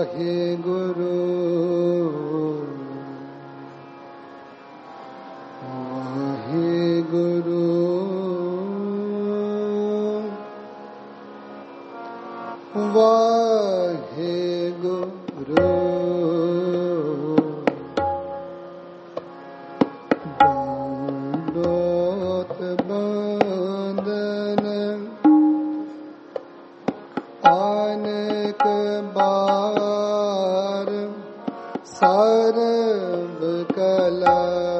वाहेगुरु वाहेगुरु वाहेगुरु दंडोत बंदन अनेक बार सर्व कला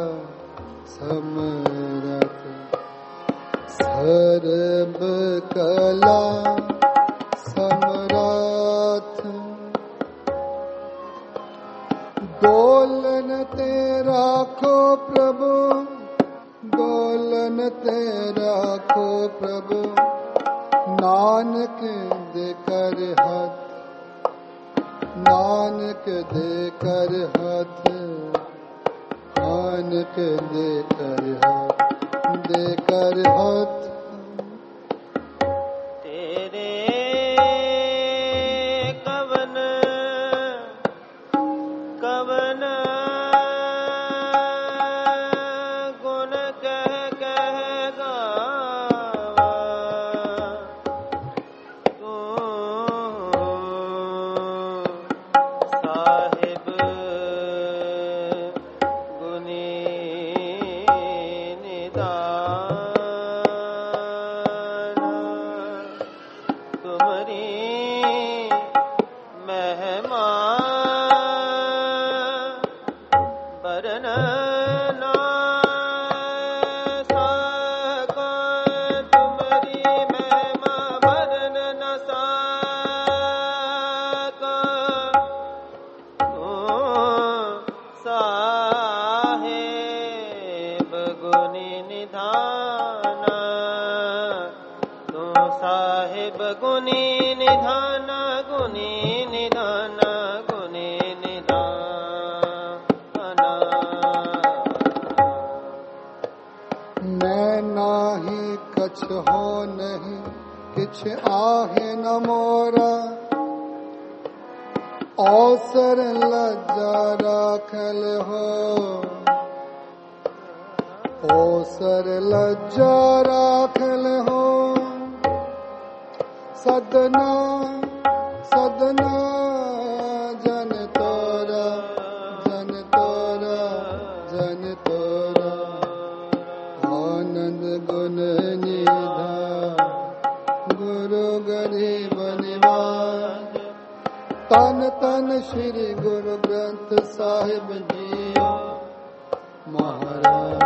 समरथ सर्व कला समरथ दोलन तेरा खो प्रभु दोलन तेरा खो प्रभु नानक दे कर हाथ नानक दे कर हाथ नानक दे कर हाथ तेरे कवन कवन गुण कह कह गावा तू साहिब गुनी निदान तुम्हारी महिमा बरन ना सका तुम्हारी महिमा बरन न सका तू साहेब गुनी निधान तू साहेब गुनी निधान गुनी निधान गुनी निधान मैं नाही कछ हो नहीं किछ आहे न मोरा अवसर लज्जा राखल हो अवसर लज्जा राखल हो सदना सदना जन तोरा जन तोरा जन तोरा आनंद गुण निधान गुरु गरीब निवास तन तन श्री गुरु ग्रंथ साहिब जियो महाराज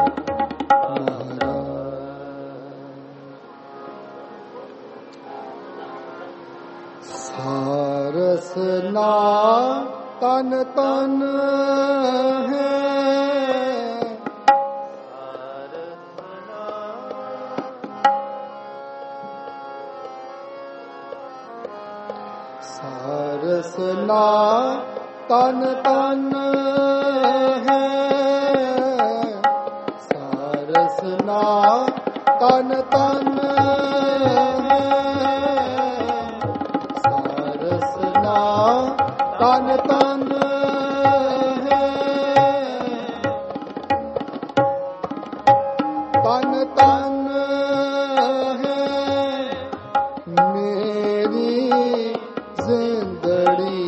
सारसना तन तन है सारसना तन तन है सारसना तन तन है सारसना तन तन है तन तन है मेरी जिंदड़ी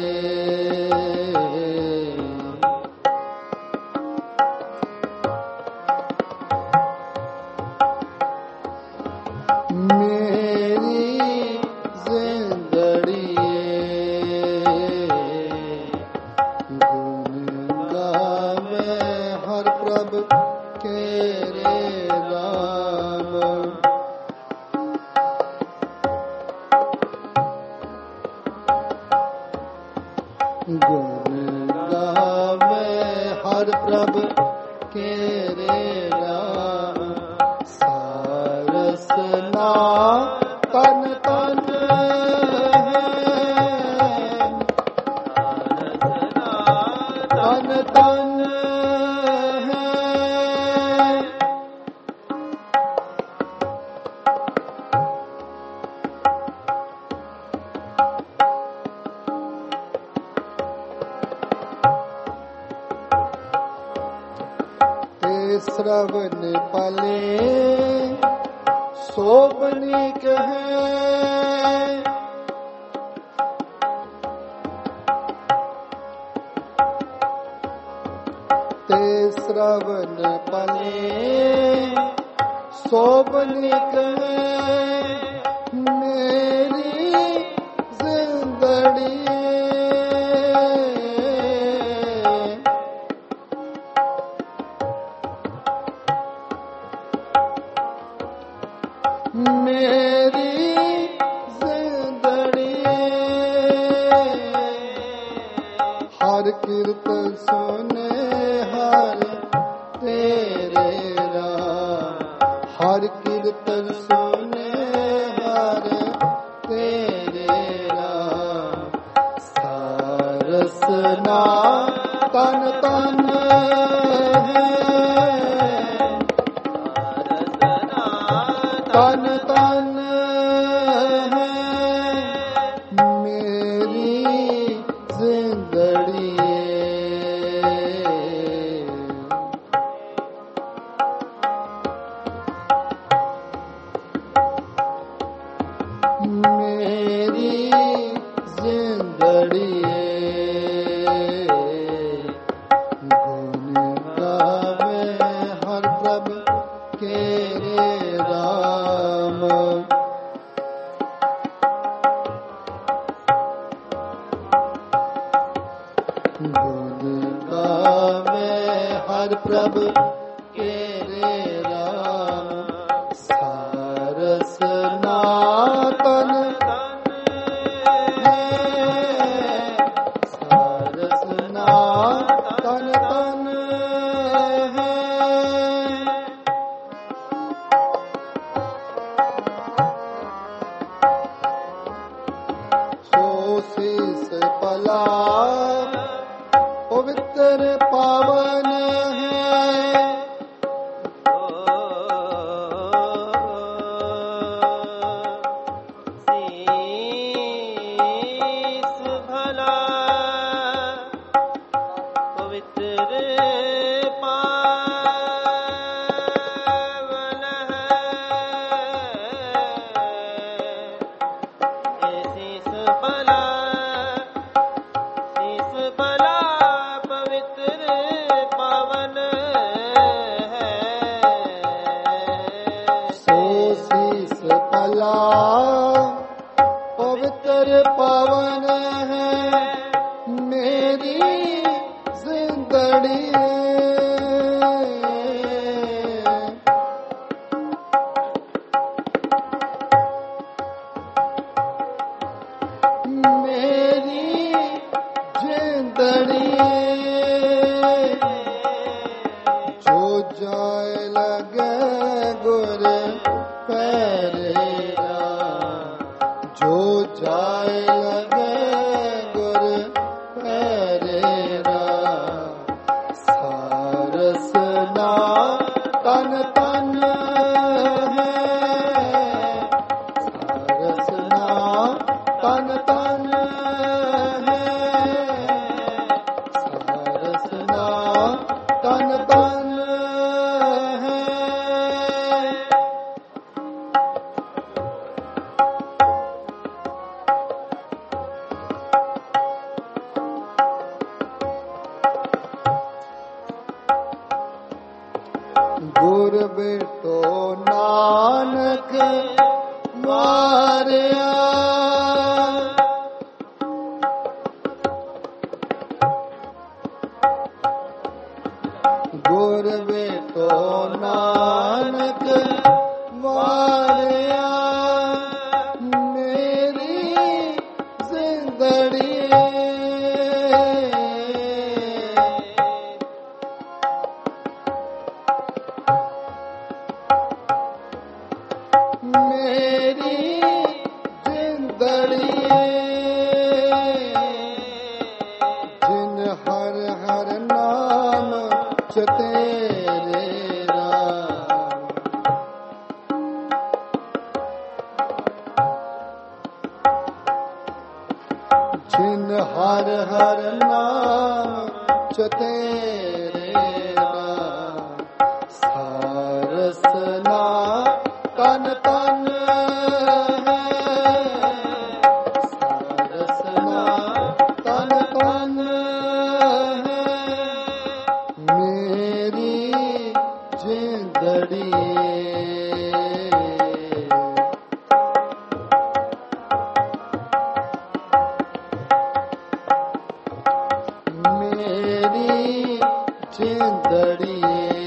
मेरी जिंदड़ी गुण गावे हर प्रभु के रे राम गुण गावे हर प्रभु के रे राम सारसना तन तन है तन तन है श्रवण पले शोभनी कहे ते श्रवण पले शोभनी कहे मेरी जिंदड़ी मेरी जिंदड़ी हर कीर्तन सुने हर तेरे राम हर कीर्तन सुने हर तेरे राम सारसना तन तन तन तन मेरी जिंदड़ी मेरी जिंदड़ी गुण गावे हर प्रभु के राम गुण गावे हर प्रभु के राम सारस नातन सारस नातन तन शीस पला पवित्र पावन है शीस भला पवित्र पावन है शीस भला पवित्र पावन है सो शीस पला पवित्र पावन है मेरी जिंदड़ी मेरी जिंदड़ी जो जाए लगे गुर पैरेरा जो जाए लगे गुर पैरेरा सारसना तन तन है सारसना तन तन है सारसना तन तन है गुर बेटो नानक मारिया गुर बेटो नानक मारिया मेरी जिंदड़ी मेरी जिंदड़ी जिन हर हर नाम तेरे राम जिन हर हर नाम तेरे राम ਮੇਰੀ ਜਿੰਦੜੀ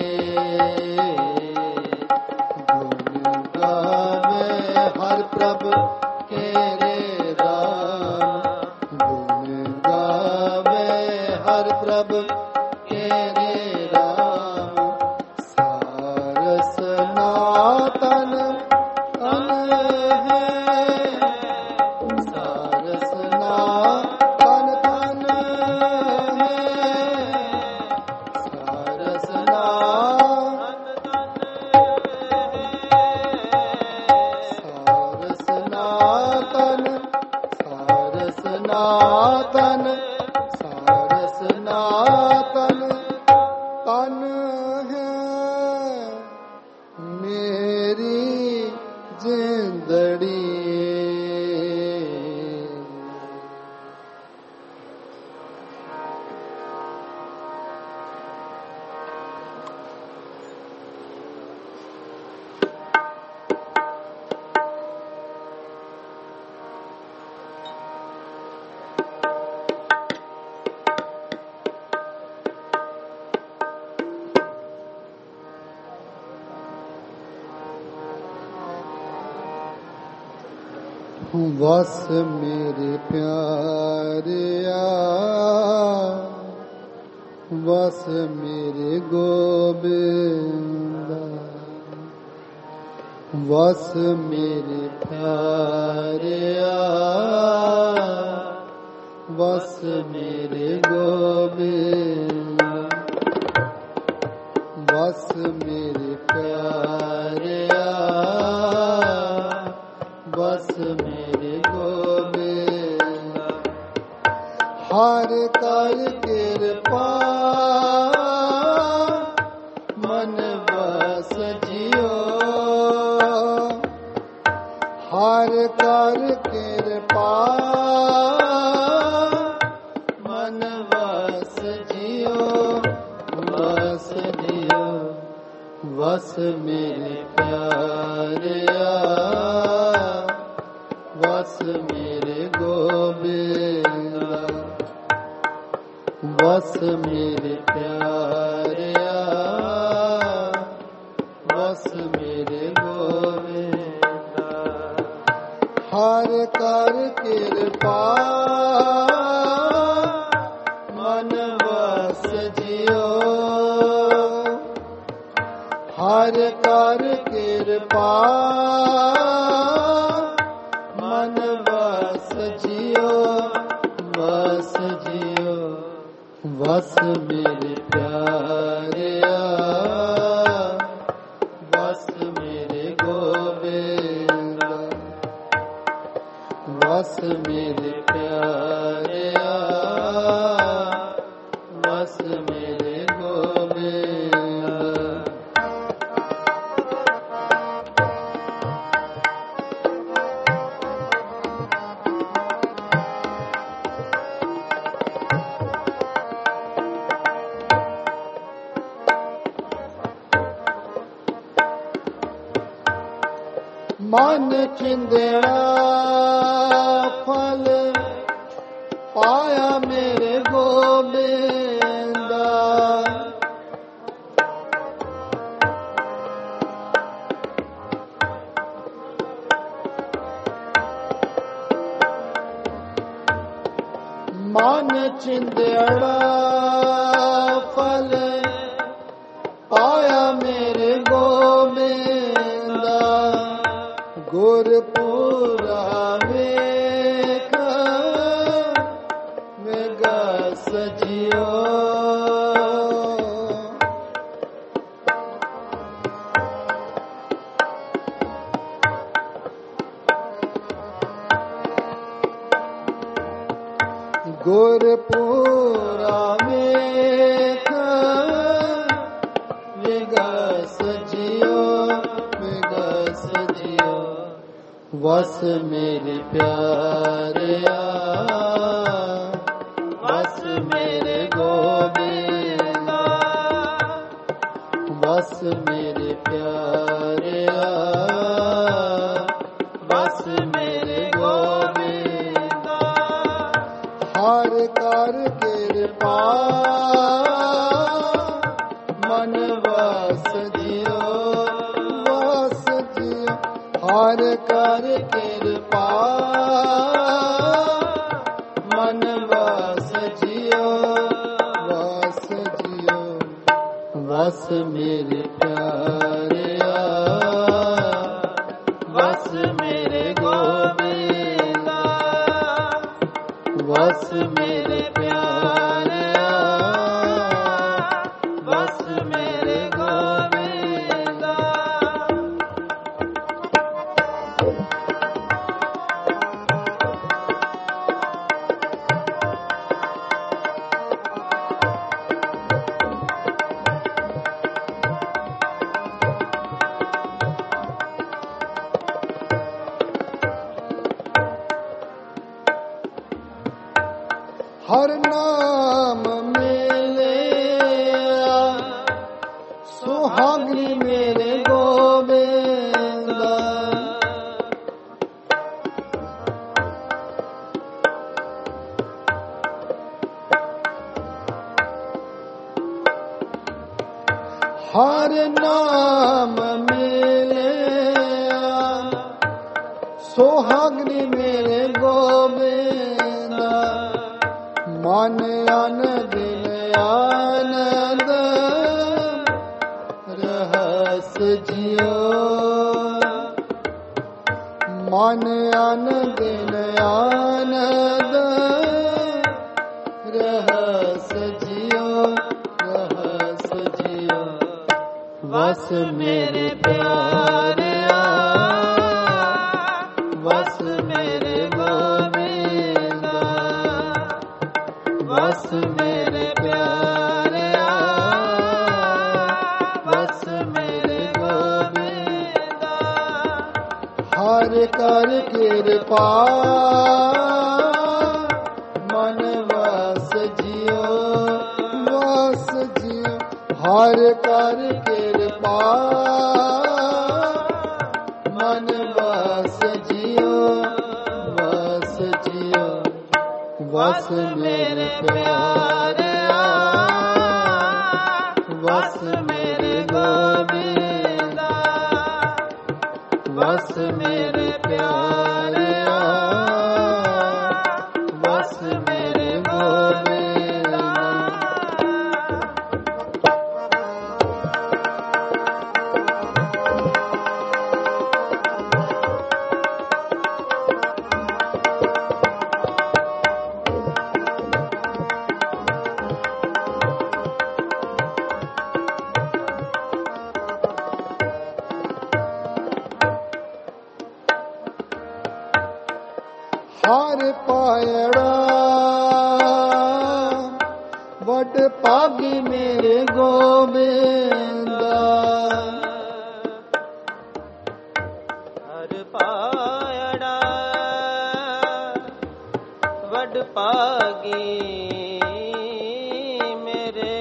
ਗੁਣ ਗਾਵੇ ਹਰ ਪ੍ਰਭ ਕੇਰੇ ਰਾਮ ਗੁਣ ਗਾਵੇ ਹਰ ਪ੍ਰਭ ਕੇਰੇ ਰਾਮ ਸਾਰ ਸਨਾਤਨ ਤਨ ਹੈ ਸਾਰ ਸਨਾਤਨ ਤਨ ਸਨਾਤਨ ਸਾਰ ਸਨਾਤਨ ਤਨ ਹੈ ਮੇਰੀ ਜਿੰਦੜੀ ਵਸ ਮੇਰੇ ਪਿਆਰਿਆ ਵਸ ਮੇਰੇ ਗੋਬਿੰਦਾ ਵਸ ਮੇਰੇ ਪਿਆਰਿਆ ਵਸ ਮੇਰੇ ਗੋਬਿੰਦਾ ਵਸ ਮੇਰੇ ਪਿਆਰਿਆ ਬਸ ਮੇਰੇ ਗੋਬਿੰਦਾ ਹਰ ਕਰ ਕਿਰਪਾ ਮਨ ਬਸ ਜਿਓ ਹਰ ਕਰ ਕਿਰਪਾ ਮਨ ਬਸ ਜਿਓ ਬਸ ਜਿਓ ਵਸ ਮੇਰੇ ਪਿਆਰਿਆ ਵਸ ਮੇਰੇ ਗੋਬਿੰਦਾ ਵਸ ਮੇਰੇ ਪਿਆਰਿਆ ਵਸ ਮੇਰੇ ਗੋਬਿੰਦਾ ਹਰ ਕਰ ਕਿਰਪਾ ਮਨ ਵਸ ਜਿਓ ਹਰ ਕਰ ਕਿਰਪਾ ਮਨ ਵਸ ਜਿਓ ਵਸ ਜਿਓ ਵਸ ਮੇਰੇ ਪਿਆਰਿਆ ਵਸ ਮੇਰੇ ਗੋਬਿੰਦਾ ਵਸ ਮੇਰੇ ਪਿਆਰਿਆ ਵਸ ਮੇਰੇ ਗੋਬਿੰਦਾ ਮਨ ਚਿੰਦੜਾ ਫਲ ਪਾਇਆ ਮੇਰੇ ਗੋਬਿੰਦਾ ਮਨ ਚਿੰਦੜਾ ਫਲ ਪਾਇਆ ਮੇਰੇ ਗੋਬਿੰਦਾ ਗੁਰਪੁਰਾ ਵੇਖ ਮੇਗਾ ਸਜਿਓ ਗੁਰਪੁਰਾ ਵੇਖ ਮੇਗਾ ਸਜਿਓ ਵਸ ਮੇਰੇ ਪਿਆਰਿਆ ਵਸ ਮੇਰੇ ਗੋਬਿੰਦਾ ਵਸ ਬਸ ਮੇਰੇ ਪਿਆਰਿਆ ਬਸ ਮੇਰੇ ਗੋਬਿੰਦਾ ਹਰ ਕਰ ਕਿਰਪਾ ਮਨ ਵਸ ਜਿਉ ਹਰ ਕਰ ਕਿਰਪਾ ਮਨ ਵਸ ਜਿਉ ਵਸ ਮੇਰੇ ਪਿਆਰਿਆ ਵਸ ਮੇਰੇ ਗੋਬਿੰਦਾ ਵਸ ਮੇਰੇ ਪਿਆਰਿਆ ਵਸ ਮੇਰੇ ਗੋਬਿੰਦਾ ਹਰ ਨਾਮ ਮਿਲਿਆ ਸੁਹਾਗਣੀ ਮੇਰੇ ਗੋਬਿੰਦਾ ਹਰ ਨਾਮ ਮਿਲਿਆ ਸੁਹਾਗਣੀ ਮੇਰੇ ਗੋਬਿੰਦਾ ਮਨ ਆਨੰਦ ਆਨੰਦ ਰਹਸ ਜਿਉ ਮਨ ਆਨੰਦ ਆਨੰਦ ਰਹਸ ਜਿਉ ਵਸ ਮੇਰੇ ਪਿਆਰਿਆ ਵਸ ਮੇਰੇ ਗੋਬਿੰਦਾ ਵਸ ਮੇਰੇ ਪਿਆਰਿਆ ਵਸ ਮੇਰੇ ਗੋਬਿੰਦਾ ਹਰ ਕਰ ਕਿਰਪਾ ਮਨ ਵਸ ਜਿਉ ਹਰ ਕਰ ਕਿਰਪਾ ਮਨ ਵਸ ਜਿਉ ਵਸ ਮੇਰੇ ਪਿਆਰਿਆ ਵਸ ਮੇਰੇ ਗੋਬਿੰਦਾ ਵਸ ਮੇਰੇ ਪਿਆਰਿਆ ਵਸ ਮੇਰੇ ਗੋਬਿੰਦਾ ਹਰ ਪਾਇੜਾ ਵੱਡ ਭਾਗੀ ਮੇਰੇ ਗੋਬਿੰਦਾ ਹਰ ਪਾਇੜਾ ਵੱਡ ਭਾਗੀ ਮੇਰੇ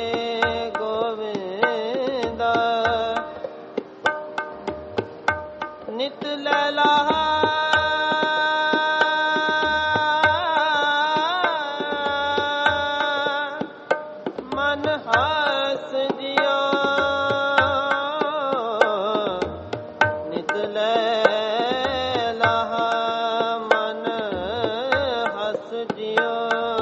ਗੋਬਿੰਦਾ ਨਿਤ ਲੈਲਾ ਹਸ ਜਿਉ ਨਿਤ ਲੈਲਾ ਮਨ ਹਸ ਜਿਉ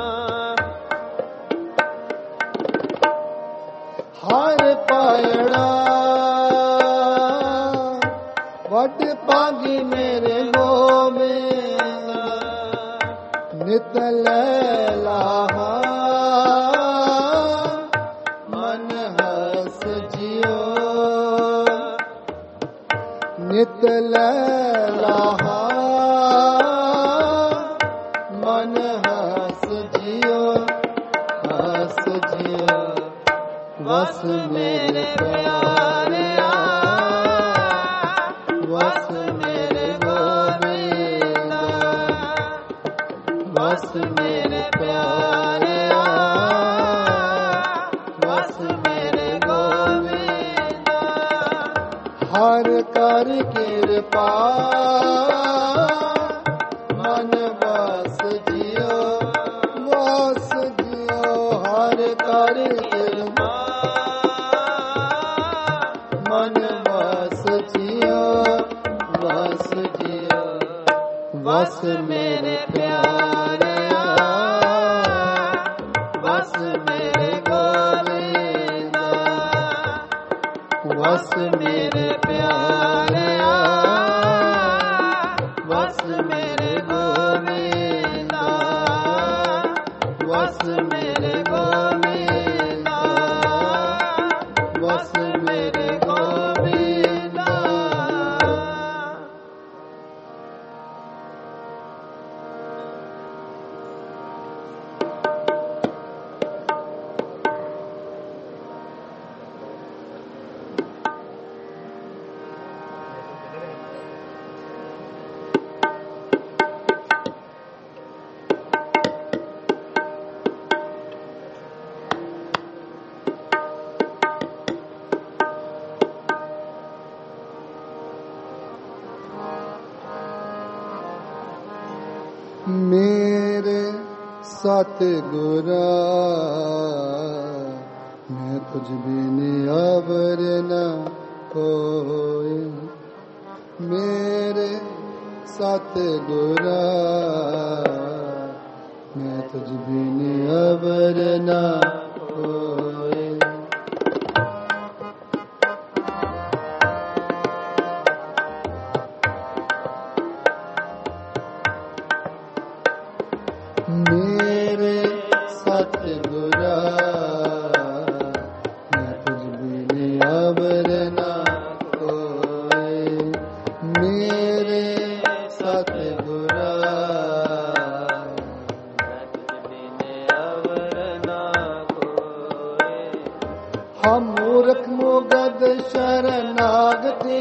ਹਰ ਪਾਇੜਾ ਵੱਡ ਭਾਗੀ ਮੇਰੇ ਗੋਬਿੰਦਾ ਨਿਤ ਲੈਲਾ ਨਿਤ ਲੈਲਾ ਮਨ ਹਸ ਜਿਉ ਵਸ ਮੇਰੇ ਪਿਆਰਿਆ ਵਸ ਮੇਰੇ ਗੋਬਿੰਦਾ ਵਸ ਮੇਰੇ ਪਿਆਰਿਆ ਵਸ ਮੇਰੇ ਗੋਬਿੰਦਾ ਕਰ ਕਿਰਪਾ ਮਨ ਵਾਸ ਜਿਉ ਵਾਸ ਜਿਉ ਹਰ ਕਰ ਕਿਰਪਾ ਮਨ ਵਾਸ ਜਿਉ ਵਾਸ ਜਿਉ ਵਸ ਮੇਰੇ ਪਿਆਰਿਆ ਵਸ ਮੇਰੇ ਗੋਬਿੰਦਾ ਵਸ ਮੇਰੇ ਪਿਆਰਿਆ ਵਸ ਮੇਰੇ ਗੋਬਿੰਦਾ ਵਸ ਮੇਰੇ ਗੋਬਿੰਦਾ ਵਸ ਮੇਰੇ ਗੋਬਿੰਦਾ। ਮੇਰੇ ਸਤਿਗੁਰਾ ਮੈਂ ਤੁਝ ਬਿਨ ਅਵਰ ਨ ਕੋਈ ਮੇਰੇ ਸਤਿਗੁਰਾ ਮੈਂ ਤੁਝ ਬਿਨ ਅਵਰ ਨ ਕੋਈ ਮੇਰੇ ਸਤਿਗੁਰਾ ਮੈਂ ਤੁਝ ਬਿਨ ਅਵਰ ਨ ਕੋਈ ਮੇਰੇ ਸਤਿਗੁਰਾ ਮੈਂ ਤੁਝ ਬਿਨ ਅਵਰ ਨ ਕੋਈ ਹਮ ਮੂਰਖ ਮੁਗਦ ਸ਼ਰਨਾਗਤੀ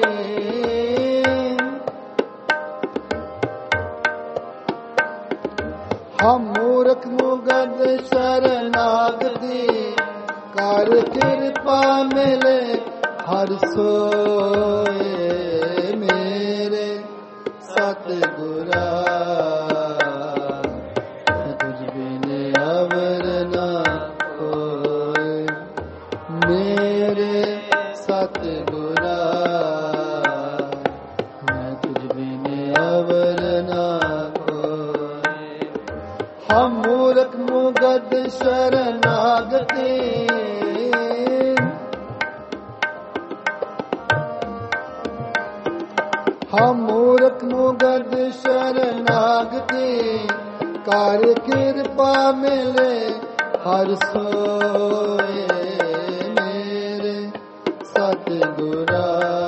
ਹਮ ਮੂਰਖ ਮੁਗਦ ਸ਼ਰਨਾਗਤੀ ਕਰ ਕਿਰਪਾ ਮਿਲੇ ਹਰ ਸੋਏ ਮੇਰੇ ਸਤਿਗੁਰਾ ਤੁਝ ਬਿਨ ਅਵਰ ਨ ਕੋਈ ਮੇਰੇ ਸਤਿਗੁਰਾ ਮੈਂ ਤੁਝ ਬਿਨ ਅਵਰ ਨ ਹਮ ਮੂਰਖ ਮੁਗਦ ਸ਼ਰਨਾਗਤੀ ਹਮ ਮੂਰਖ ਮੁਗਦ ਸ਼ਰਨਾਗਤੀ ਕਰ ਕਿਰਪਾ ਮਿਲੇ ਹਰ ਸੋਏ ਮੇਰੇ ਸਤਿਗੁਰਾ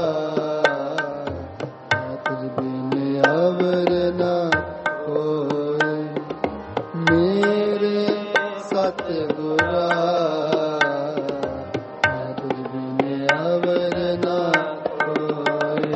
ਮੈਂ ਤੁਝ ਬਿਨ ਅਵਰ ਨ ਕੋਈ ਮੇਰੇ ਸਤਿਗੁਰਾ ਮੈਂ ਤੁਝ ਬਿਨ ਅਵਰ ਨ ਕੋਈ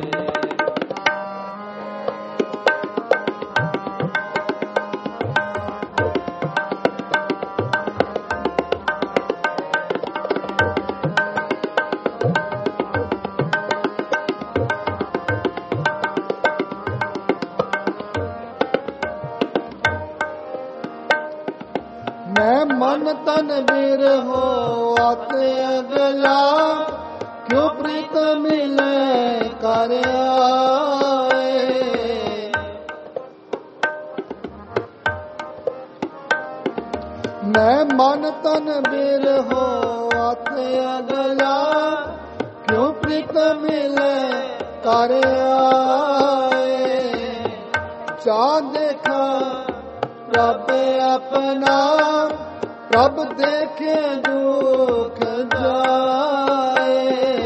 मैं मन तन बीर हो आते अगला क्यों प्रीत मिले कर आए मैं मन तन बीर हो आते अगला क्यों प्रीत मिले कर आए जा देखा रब अपना प्रभ देखे दुख जाए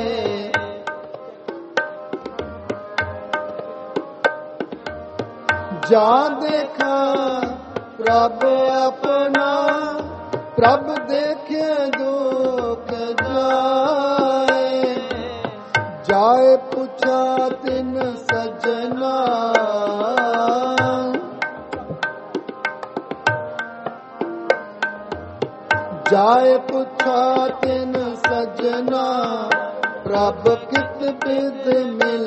जा देखा प्रभ अपना प्रभ देखे दुख जाए जाए पूछा तिन सजना जाए पूछा तिन सजना ਪ੍ਰਭ ਕਿਤ ਬਿਦ ਮਿਲ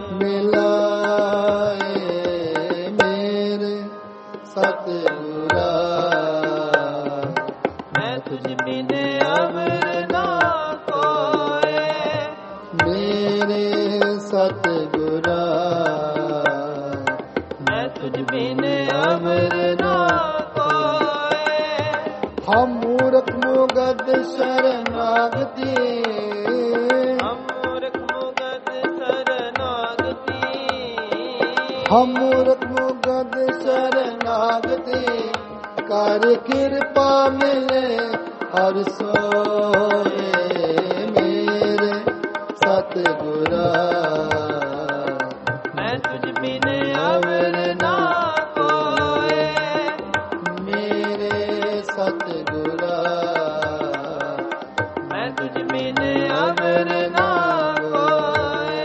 ਮਿਲਾਏ ਮੇਰੇ ਸਤਿਗੁਰਾ। ਮੈਂ ਤੁਝ ਬਿਨ ਅਵਰ ਨਾ ਕੋਏ, ਮੇਰੇ ਸਤਿਗੁਰਾ। ਮੈਂ ਤੁਝ ਬਿਨ ਅਵਰ ਨਾ ਕੋਏ। ਹਮ ਮੂਰਖ ਮੁਗਦ ਸ਼ਰਨਾਗਤੀ, ਹਮ ਮੂਰਖ ਮੁਗਦ ਸ਼ਰਨਾਗਤੀ, ਹਮ ਮੂਰਖ ਮੁਗਦ ਸ਼ਰਨਾਗਤੀ। ਕਰ ਕਿਰਪਾ ਮਿਲੇ ਹਰਿ ਸੋਏ ਮੇਰੇ ਸਤਿਗੁਰਾ। ਮੈਂ ਤੁਝ ਬਿਨ ਅਵਰ ਨਾ ਕੋਏ, ਮੇਰੇ ਸਤਿਗੁਰਾ। ਮੈਂ ਤੁਝ ਬਿਨ ਅਵਰ ਨਾ ਕੋਏ।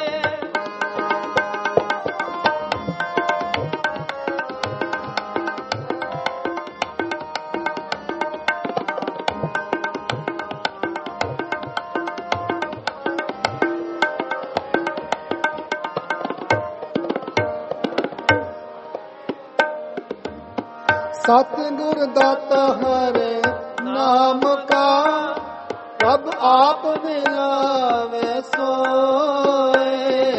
ਸਤਿਗੁਰ ਦਾਤਾ ਹਰ ਨਾਮ ਕਾ, ਪ੍ਰਭ ਆਪ ਮਿਲਾਵੇ ਸੋਏ।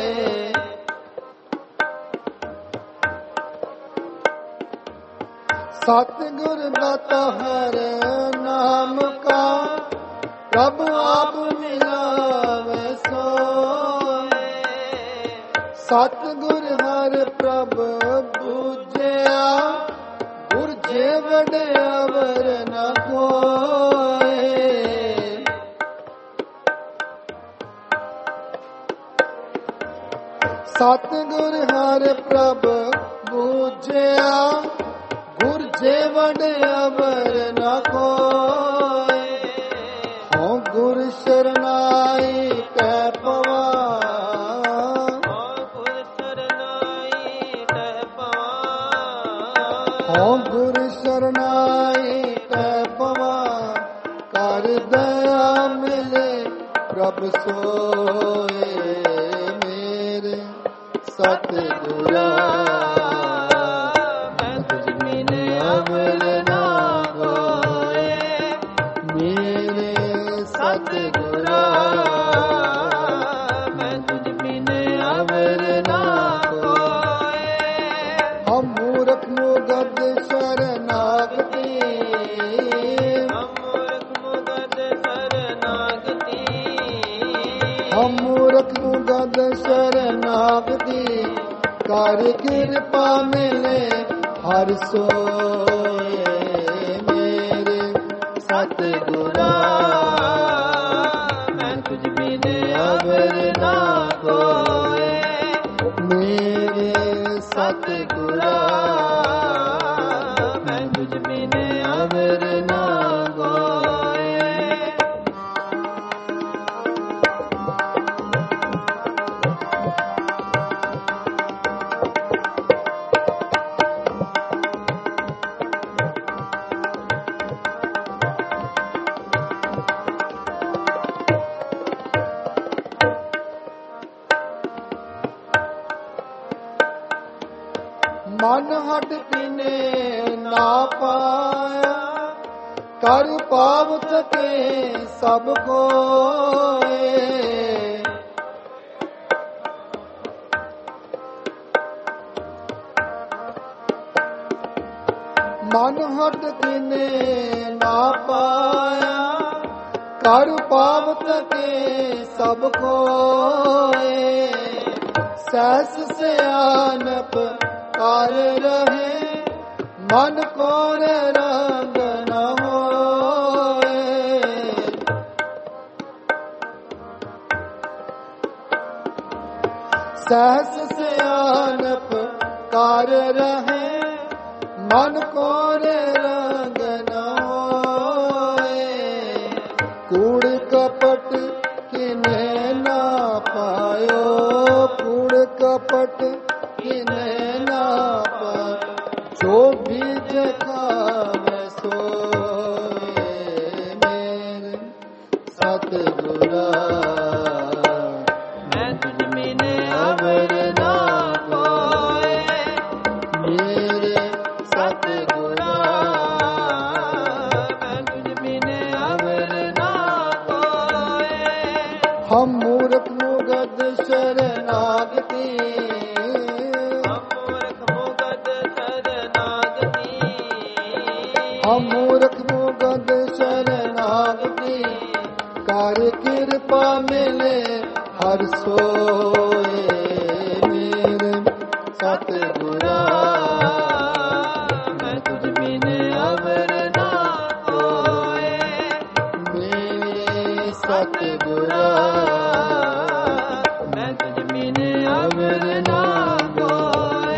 ਸਤਿਗੁਰ ਦਾਤਾ ਹਰ ਨਾਮ ਕਾ, ਪ੍ਰਭ ਆਪ ਮਿਲਾਵੇ ਸੋਏ। ਸਤਿਗੁਰ ਹਰ ਪ੍ਰਭ ਬੂਝਿਆ, ਗੁਰ ਜੇ ਵਡੇ ਅਵਰ ਨ ਕੋਏ। ਸਤਿਗੁਰ ਹਰ ਪ੍ਰਭ ਬੂਝਿਆ, ਗੁਰ ਜੇ ਵਡੇ ਅਵਰ ਨ ਕੋਏ। ਹਉ ਗੁਰ ਸ਼ਰਨਾਈ ਕੈ ਪਵਾ, ਗੁਰ ਸ਼ਰਨਾਈ ਕਹਿ ਪਵਾ, ਹਉ ਗੁਰ ਸ਼ਰਨਾਈ ਕੈ ਪਵਾ। ਕਰ ਦਇਆ ਮਿਲੇ ਪ੍ਰਭ ਸੋਏ ਮੇਰੇ ਸਤਿਗੁਰਾ। ਮੈਂ ਤੁਝ ਬਿਨ ਅਵਰ ਨਾ ਕੋਏ, ਮੇਰੇ ਸਤਿਗੁਰਾ। ਮੈਂ ਤੁਝ ਬਿਨ ਅਵਰ ਨਾ ਕੋਏ। ਹਮ ਮੂਰਖ ਮੁਗਦ ਸ਼ਰਨਾਗਤੀ, ਹਮ ਮੂਰਖ ਮੁਗਦ ਸ਼ਰਨਾਗਤੀ, ਹਮ ਮੂਰਖ ਮੁਗਦ ਸ਼ਰਨਾਗਤੀ। ਕਰ ਕਿਰਪਾ ਮਿਲੇ ਹਰਿ ਸੋਏ ਮੇਰੇ ਸਤਿਗੁਰਾ। ਮੈਂ ਤੁਝ ਬਿਨ ਅਵਰ ਨਾ ਕੋਏ, ਮੇਰੇ ਸਤਿਗੁਰਾ। ਮੈਂ ਤੁਝ ਬਿਨ ਅਵਰ ਨਾ ਕੋਏ। ਮਨ ਹਟ ਪਿਨੇ ਨਾ ਪਾਇਆ, ਕਰ ਪਾਵ ਸਕੇ ਸਭ ਕੋਏ। ਮਨ ਹਟ ਪਿਨੇ ਨਾ ਪਾਇਆ, ਕਰ ਪਾਵ ਸਕੇ ਸਭ ਕੋਏ। ਸਹਿਸ ਸਿਆਨਪ ਕਰ ਰਹੇ, ਮਨ ਕੋਰ ਰੰਗ ਨ ਹੋਏ। ਸਹਿਸ ਸਿਆਨਪ ਕਰ ਰਹੇ, ਮਨ ਕੋਰ ਰੰਗ ਨ ਹੋਏ। ਕੂੜ ਕਪਟ ਕਿਨੇ ਨਾ ਪਾਇਓ, ਕੂੜ ਕਪਟ ਕਿਨੇ ਨਾ ਪਾਇਓ। ਜੋ ਬੀਜ ਖਾਵੇ ਸੋਏ ਮੇਰੇ ਸਤਿਗੁਰਾ। बिन अमर ना कोय। मेरे सतगुरा मैं तुझ बिन अमर ना कोय। हम मूर्ख मुगद शरणागति, हम मूर्ख मुगद शरणागति, हम मूर्ख मुगद शरणागति, कर कृपा मिले हर सोए। मेरे सतगुरा मैं तुझ बिन अमर ना कोय। मेरे सतगुरा मैं तुझ बिन अमर ना कोय।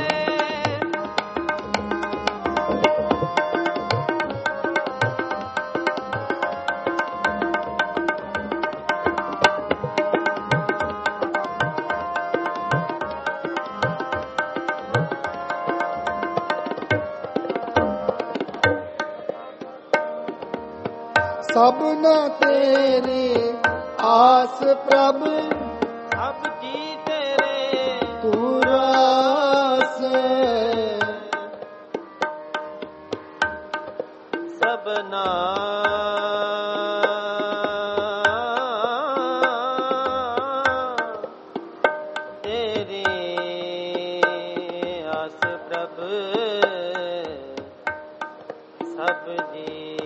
सबना तेरी आस प्रभु, अब जी तेरे तू रास। सबना तेरी आस प्रभ, सब जी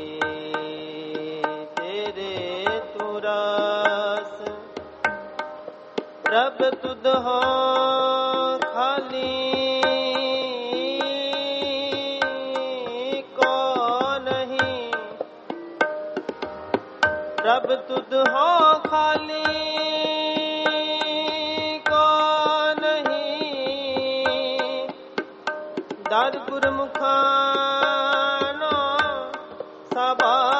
प्रभ तुध हो खाली को नहीं। प्रभ तुध हो खाली को नहीं। दर गुरमुखानो सबास।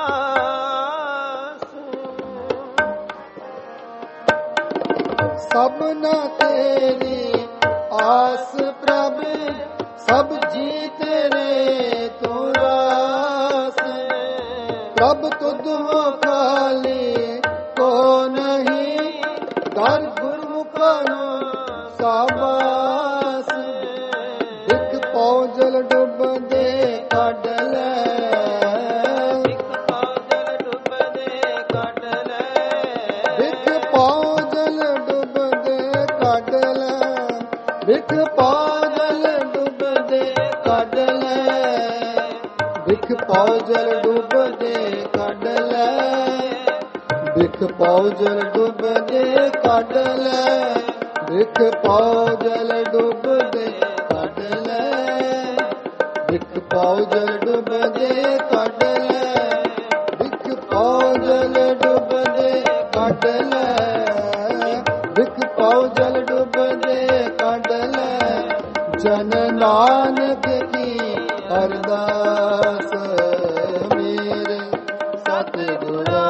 सबना तेरी आस प्रभ, सब जी तेरे तू रास। प्रभ तुध हो खाली को नहीं, दर गुरमुखानो साबास। एक पाँव जल डूब दे काढ़ ले, एक पाँव जल डूब दे काढ़ ले। एक पाँव जल डूब दे काढ़ ले, एक पाँव जल डूब दे काढ़ ले। एक पाँव जल डूब दे काढ़ ले, एक पाँव जल डूब दे काढ़ ले। एक पाँव जल डूब दे काढ़ ले, एक पाँव जल डूब दे काढ़ ले। एक पाँव जल डूब दे काढ़ ले, एक पाँव जल डूब दे काढ़ ले। जन नानक की अरदास, मेरे सतगुरा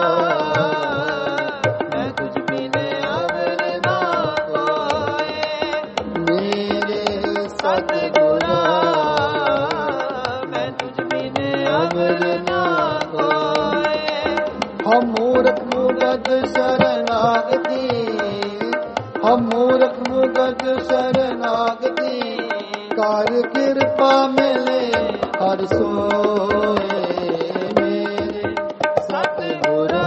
मैं तुझ बिन अमर ना कोय। मेरे सतगुरा मैं तुझ बिन अमर ना कोय। हम मूर्ख मुगद शरणागति, हम मूर्ख मुगद शरणागति, कर कृपा मिले हर सोए। मेरे सतगुरा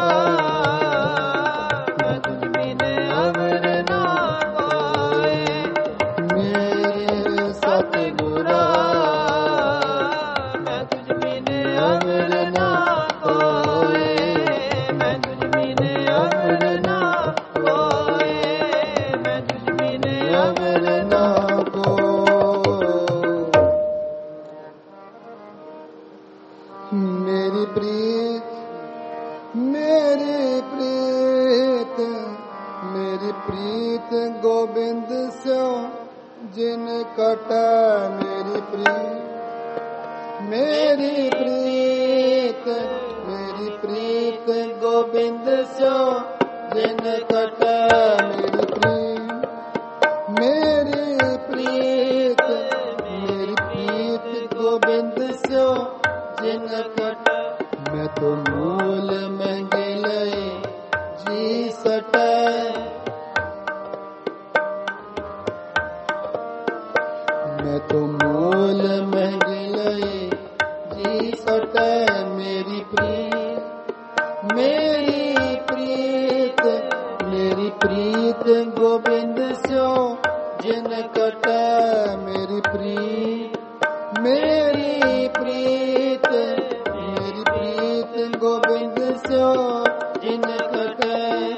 मैं तुझ बिन अमर ना कोय। मेरे सतगुरा मैं तुझ बिन अमर ना कोय। मैं तुझ बिन अमर ना कोय। मैं तुझ बिन अमर ना को। मेरी प्रीत, मेरी प्रीत, मेरी प्रीत गोविंद स्यो जिन कटा। मेरी प्रीत, मेरी प्रीत, मेरी प्रीत गोविंद स्यो जिन कटा। मेरी प्रीत, मेरी प्रीत, मेरी प्रीत गोविंद स्यो जिन कटा। मैं तो मूल मंगिल जी सटे, मैं तो मूल महंगी लई जी सटे मेरी प्रीत गोविंद स्यो जिन कटे मेरी प्रीत गोविंद स्यो जिन कटे।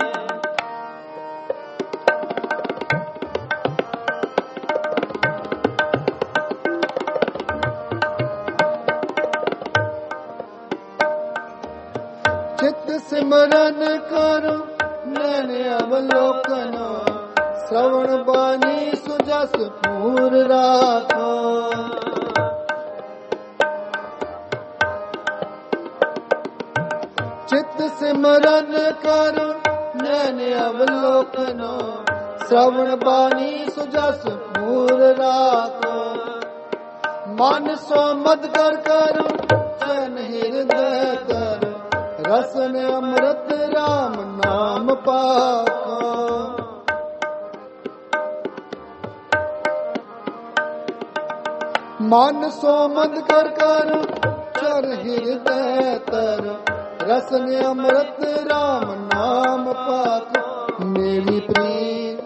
चित्त सिमरन करो नैन अवलोकनो श्रवण बानी सुजस पूर राखो। चित्त सिमरन करो नैन अवलोकनो श्रवण बानी सुजस पूर राखो। मन सो मद कर करो चैन हृदय करो रसन अमृत राम नाम पाको। मन सो मद कर करो चर हृदय तर रसन अमृत राम नाम पाको। मेरी प्रीत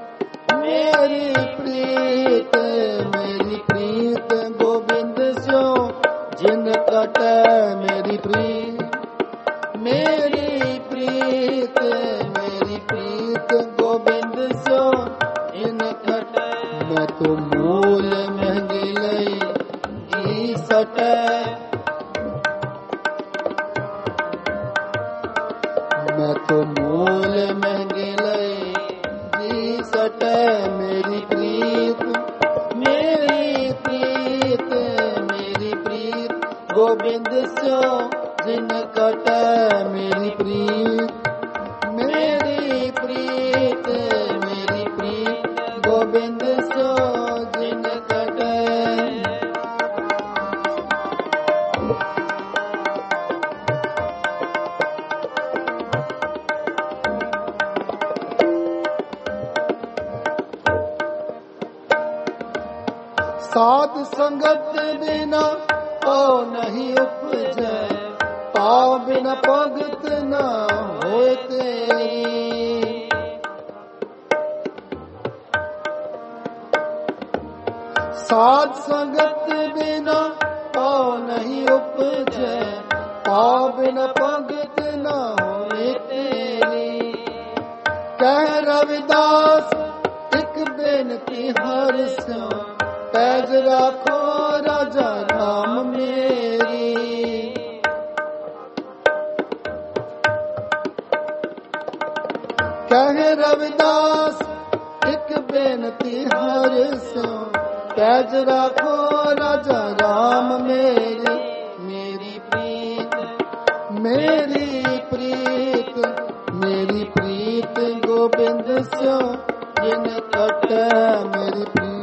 गोविंद स्यो जिन कटे मेरी प्रीत गोविंद स्यो जिन कटे। मैं तो मूल महंगी लई जी सटे मैं तो मूल महंगी लई जी सटे मेरी प्रीत गोविंद स्यो जिन कटे मेरी प्रीत गोविंद स्यो जिन कटे। साध संगत बिना पाओ नहीं उपजै पाओ बिना भगत न होए तेरी। साध संगत बिना पाओ नहीं उपजै पाओ बिना भगत न होए तेरी। कह रविदास एक बेनती हर स्यो पैज राखो राजा राम मेरी। कह रविदास एक बेनती हर स्यो पैज राखो राजा राम मेरी। मेरी प्रीत गोविंद स्यो जिन कटे मेरी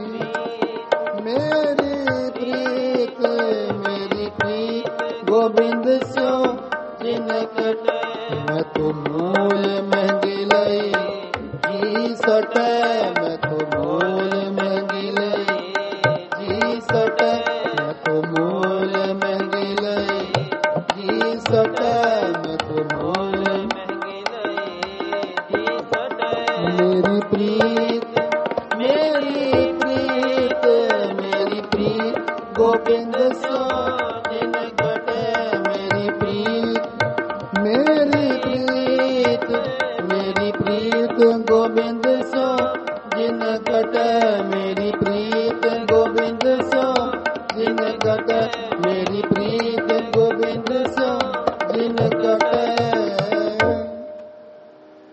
प्रीत गोविंद स्यो जिन कटे। मैं तो मूल महंगी लई जी सटे मैं तो मूल महंगी लई जी सटे मैं तो मूल महंगी लई जी सटे मैं तो मूल महंगी लई जी सटे। मेरी प्रीत गोविंद स्यो जिन कटे मेरी प्रीत गोविंद स्यो जिन कटे मेरी प्रीत गोविंद स्यो